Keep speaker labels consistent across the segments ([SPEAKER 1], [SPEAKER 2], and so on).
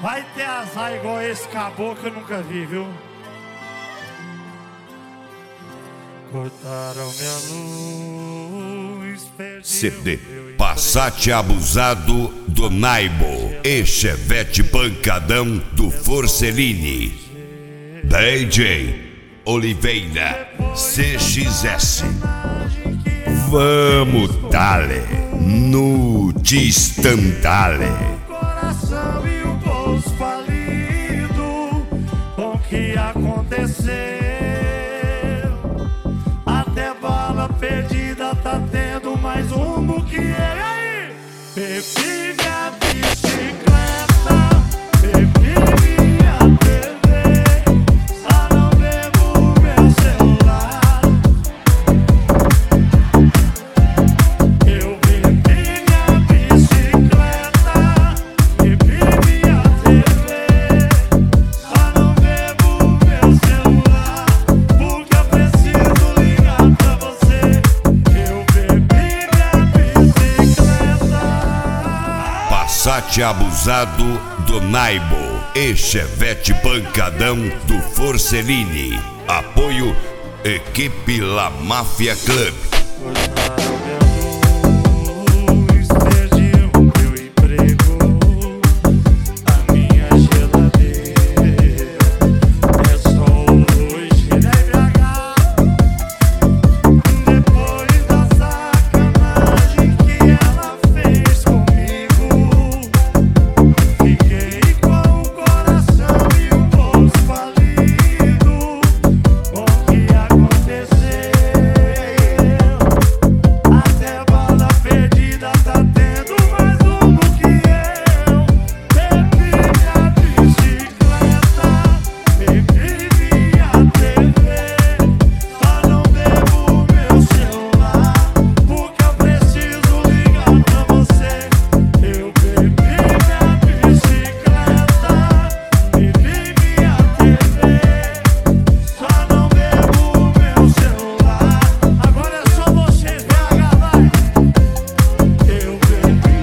[SPEAKER 1] Vai ter azar igual esse caboclo que eu nunca vi, viu? Cortaram minha luz,
[SPEAKER 2] CD Passat Abusado do Naibo e Chevette Pancadão do Forcellini. DJ Oliveira CXS. Vamos dale no distantale.
[SPEAKER 1] Coração e o bolso falido. O que aconteceu? Até bala perdida tá tendo mais rumo que ele aí. Bebi minha bicicleta, bebi minha TV, só não bebo meu celular. Eu bebi minha bicicleta, bebi minha TV, só não bebo meu celular, porque eu preciso ligar pra você. Eu bebi minha bicicleta.
[SPEAKER 2] Passat Abusado do Naibo e Chevette Pancadão do Forcellini. Apoio Equipe La Máfia Club.
[SPEAKER 1] Cortaram minha luz, perdi o meu emprego, a minha geladeira é só hoje NVH. Depois da sacanagem que ela fez comigo, fiquei com o coração e o bolso falido. O que aconteceu? Até bala perdida tá tendo mais rumo que eu. Bebi minha bicicleta, bebi minha TV, só não bebo meu celular, porque eu preciso ligar pra você. Eu bebi minha bicicleta, bebi minha TV, só não bebo meu celular. Agora é só vocês, BH, vai. Eu bebi.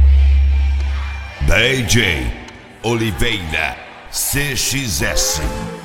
[SPEAKER 2] DJ Oliveira CXS.